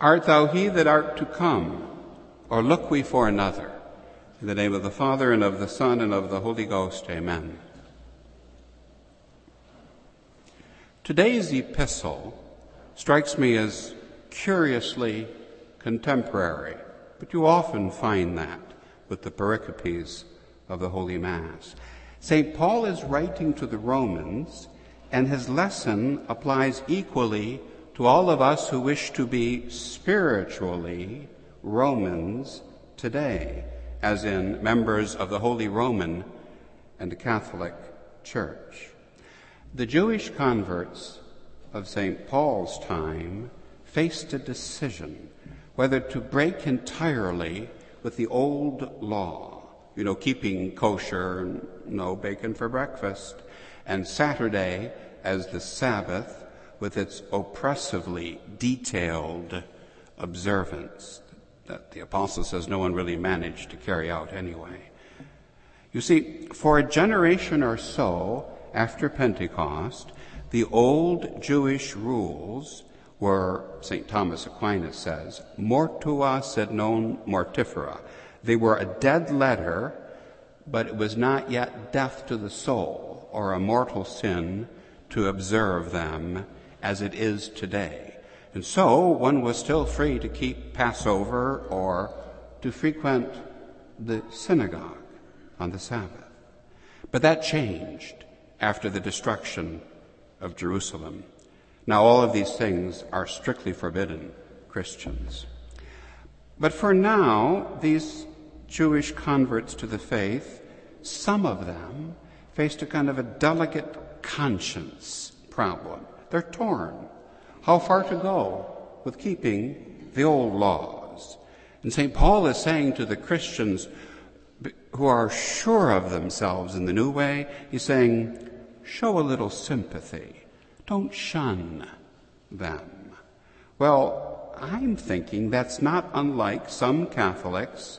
Art thou he that art to come, or look we for another? In the name of the Father, and of the Son, and of the Holy Ghost, amen. Today's epistle strikes me as curiously contemporary, but you often find that with the pericopes of the Holy Mass. St. Paul is writing to the Romans, and his lesson applies equally to all of us who wish to be spiritually Romans today, as in members of the Holy Roman and the Catholic Church. The Jewish converts of St. Paul's time faced a decision whether to break entirely with the old law, keeping kosher, no bacon for breakfast, and Saturday as the Sabbath with its oppressively detailed observance that the apostle says no one really managed to carry out anyway. You see, for a generation or so after Pentecost, the old Jewish rules were, St. Thomas Aquinas says, mortua sed non mortifera. They were a dead letter, but it was not yet death to the soul or a mortal sin to observe them as it is today. And so one was still free to keep Passover or to frequent the synagogue on the Sabbath. But that changed after the destruction of Jerusalem. Now all of these things are strictly forbidden Christians. But for now, these Jewish converts to the faith, some of them faced a kind of a delicate conscience problem. They're torn. How far to go with keeping the old laws? And St. Paul is saying to the Christians who are sure of themselves in the new way, he's saying, show a little sympathy. Don't shun them. Well, I'm thinking that's not unlike some Catholics,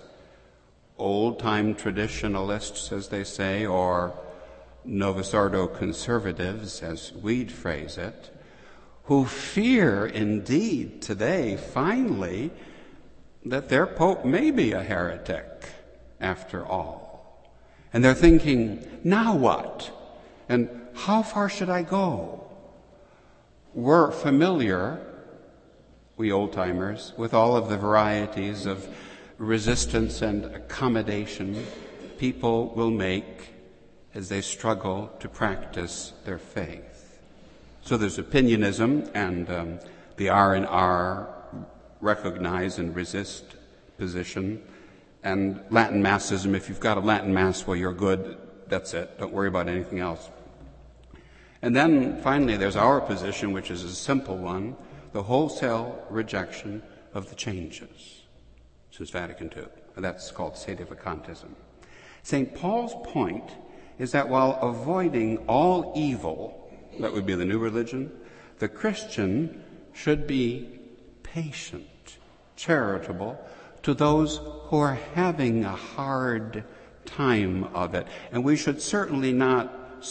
old-time traditionalists, as they say, or Novus Ordo conservatives, as we'd phrase it, who fear indeed today, finally, that their Pope may be a heretic after all. And they're thinking, now what? And how far should I go? We're familiar, we old-timers, with all of the varieties of resistance and accommodation people will make as they struggle to practice their faith. So there's opinionism, and the R&R recognize and resist position, and Latin Massism. If you've got a Latin Mass, well, you're good. That's it. Don't worry about anything else. And then finally there's our position, which is a simple one, the wholesale rejection of the changes since Vatican II. That's called sedevacantism. St. Paul's point is that while avoiding all evil, that would be the new religion, the Christian should be patient, charitable to those who are having a hard time of it. And we should certainly not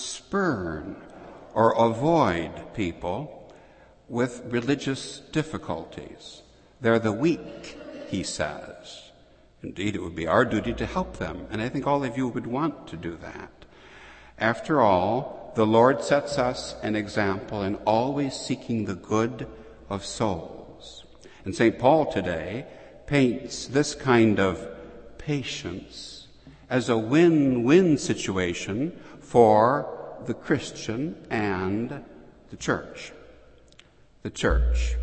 spurn or avoid people with religious difficulties. They're the weak, he says. Indeed, it would be our duty to help them, and I think all of you would want to do that. After all, the Lord sets us an example in always seeking the good of souls. And St. Paul today paints this kind of patience as a win-win situation for the Christian and the church. The church.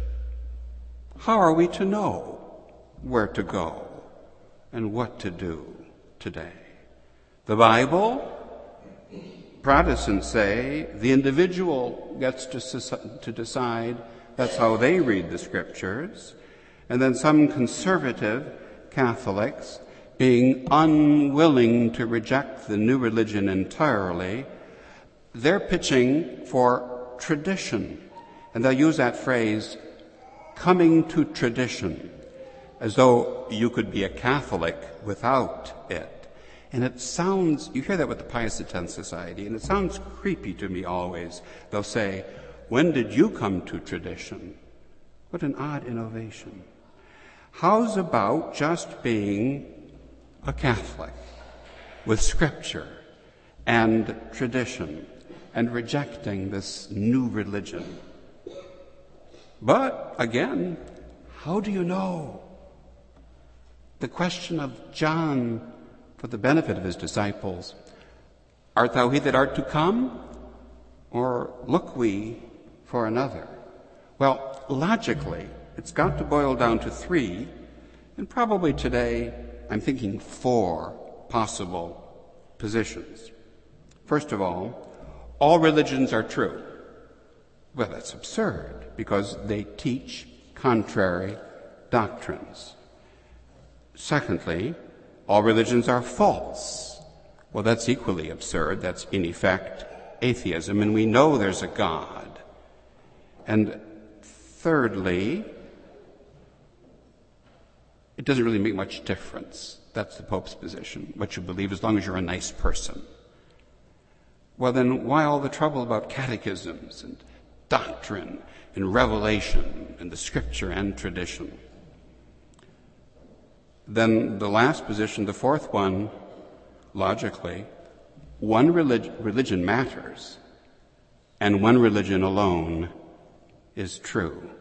How are we to know where to go and what to do today? The Bible, Protestants say, the individual gets to decide. That's how they read the Scriptures. And then some conservative Catholics, being unwilling to reject the new religion entirely, they're pitching for tradition. And they'll use that phrase, coming to tradition, as though you could be a Catholic without it. And it sounds, you hear that with the Pius X Society, and it sounds creepy to me always. They'll say, when did you come to tradition? What an odd innovation. How's about just being a Catholic with Scripture and tradition and rejecting this new religion? But, again, how do you know? The question of John, for the benefit of his disciples, art thou he that art to come, or look we for another? Well, logically, it's got to boil down to three, and probably today I'm thinking four possible positions. First of all religions are true. Well, that's absurd, because they teach contrary doctrines. Secondly, all religions are false. Well, that's equally absurd. That's, in effect, atheism, and we know there's a God. And thirdly, it doesn't really make much difference. That's the Pope's position, what you believe, as long as you're a nice person. Well, then why all the trouble about catechisms and doctrine and revelation and the Scripture and tradition? Then the last position, the fourth one, logically, one religion matters, and one religion alone is true.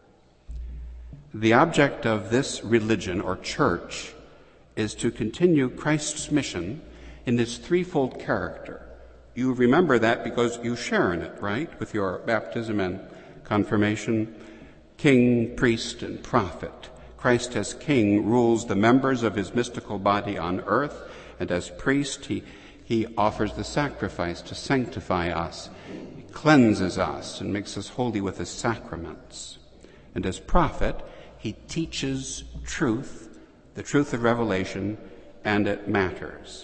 The object of this religion or church is to continue Christ's mission in its threefold character. You remember that because you share in it, right? With your baptism and confirmation. King, priest, and prophet. Christ as king rules the members of his mystical body on earth, and as priest he offers the sacrifice to sanctify us. He cleanses us and makes us holy with his sacraments. And as prophet, he teaches truth, the truth of revelation, and it matters.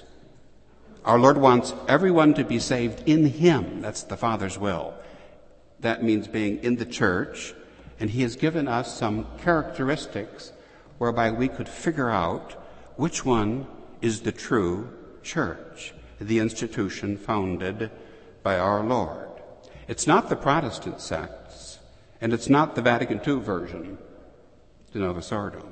Our Lord wants everyone to be saved in him. That's the Father's will. That means being in the church, and he has given us some characteristics whereby we could figure out which one is the true church, the institution founded by our Lord. It's not the Protestant sects, and it's not the Vatican II version, the Novus Ordo.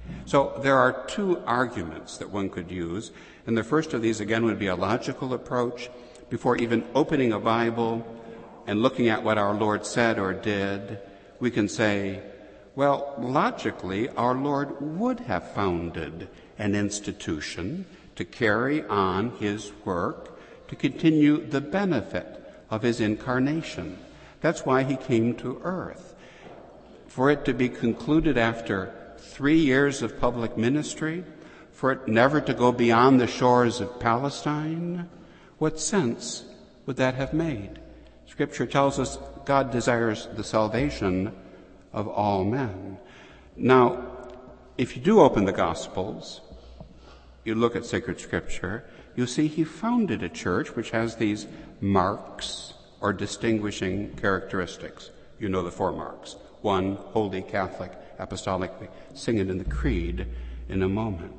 So there are two arguments that one could use, and the first of these, again, would be a logical approach. Before even opening a Bible and looking at what our Lord said or did, we can say, well, logically, our Lord would have founded an institution to carry on his work, to continue the benefit of his incarnation. That's why he came to earth. For it to be concluded after 3 years of public ministry, for it never to go beyond the shores of Palestine, what sense would that have made? Scripture tells us God desires the salvation of all men. Now, if you do open the Gospels, you look at sacred Scripture, you'll see he founded a church which has these marks or distinguishing characteristics. You know the 4 marks. 1, holy, Catholic, apostolic. We sing it in the Creed in a moment.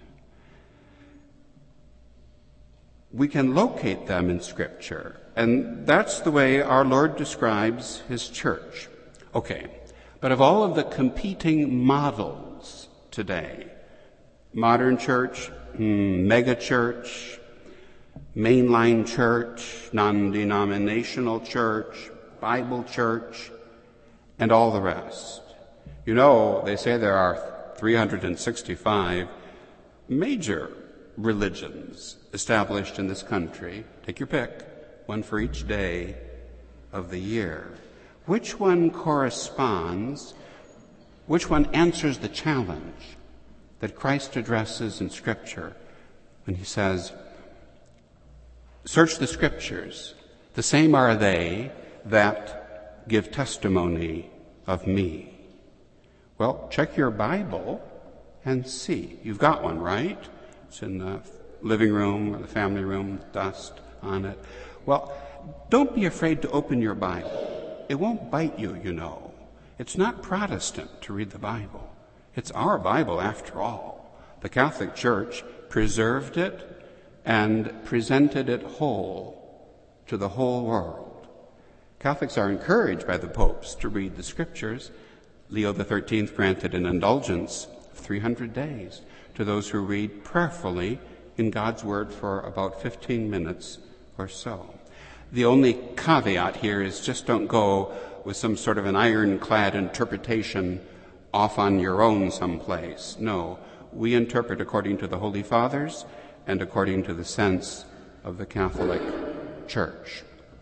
We can locate them in Scripture, and that's the way our Lord describes his church. Okay, but of all of the competing models today, modern church, mega church, mainline church, non-denominational church, Bible church, and all the rest. You know, they say there are 365 major religions established in this country. Take your pick, one for each day of the year. Which one corresponds, which one answers the challenge that Christ addresses in Scripture when he says, search the Scriptures, the same are they that give testimony of me. Well, check your Bible and see. You've got one, right? It's in the living room or the family room, dust on it. Well, don't be afraid to open your Bible. It won't bite you, you know. It's not Protestant to read the Bible. It's our Bible, after all. The Catholic Church preserved it and presented it whole to the whole world. Catholics are encouraged by the popes to read the Scriptures. Leo XIII granted an indulgence 300 days to those who read prayerfully in God's Word for about 15 minutes or so. The only caveat here is just don't go with some sort of an ironclad interpretation off on your own someplace. No, we interpret according to the Holy Fathers and according to the sense of the Catholic Church.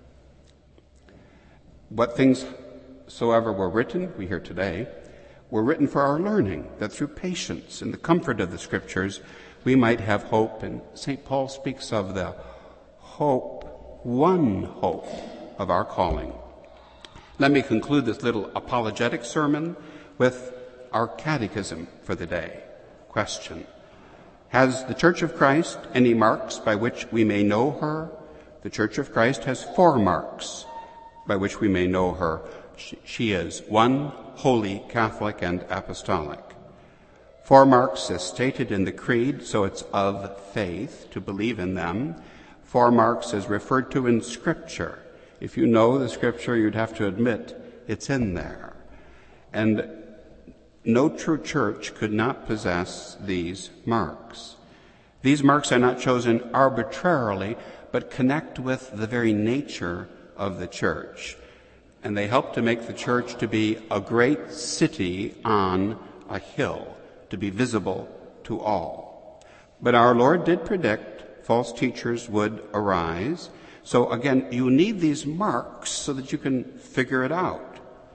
What things soever were written, we hear today, were written for our learning, that through patience and the comfort of the Scriptures we might have hope. And St. Paul speaks of the hope, one hope of our calling. Let me conclude this little apologetic sermon with our catechism for the day. Question: has the Church of Christ any marks by which we may know her? The Church of Christ has 4 marks by which we may know her. She is 1, holy, Catholic, and apostolic. 4 marks as stated in the Creed, so it's of faith to believe in them. 4 marks as referred to in Scripture. If you know the Scripture, you'd have to admit it's in there. And no true church could not possess these marks. These marks are not chosen arbitrarily, but connect with the very nature of the church. And they help to make the church to be a great city on a hill, to be visible to all. But our Lord did predict false teachers would arise. So again, you need these marks so that you can figure it out.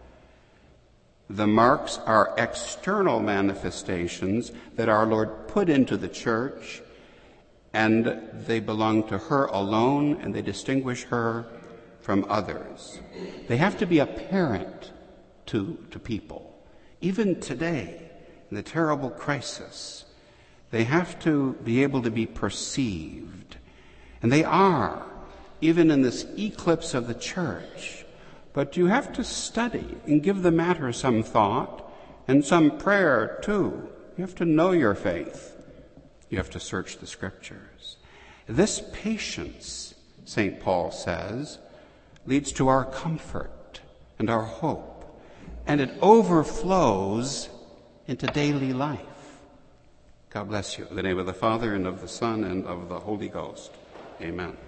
The marks are external manifestations that our Lord put into the church, and they belong to her alone, and they distinguish her from others. They have to be apparent to people. Even today, in the terrible crisis, they have to be able to be perceived. And they are, even in this eclipse of the church. But you have to study and give the matter some thought and some prayer, too. You have to know your faith. You have to search the Scriptures. This patience, St. Paul says, leads to our comfort and our hope, and it overflows into daily life. God bless you. In the name of the Father, and of the Son, and of the Holy Ghost. Amen.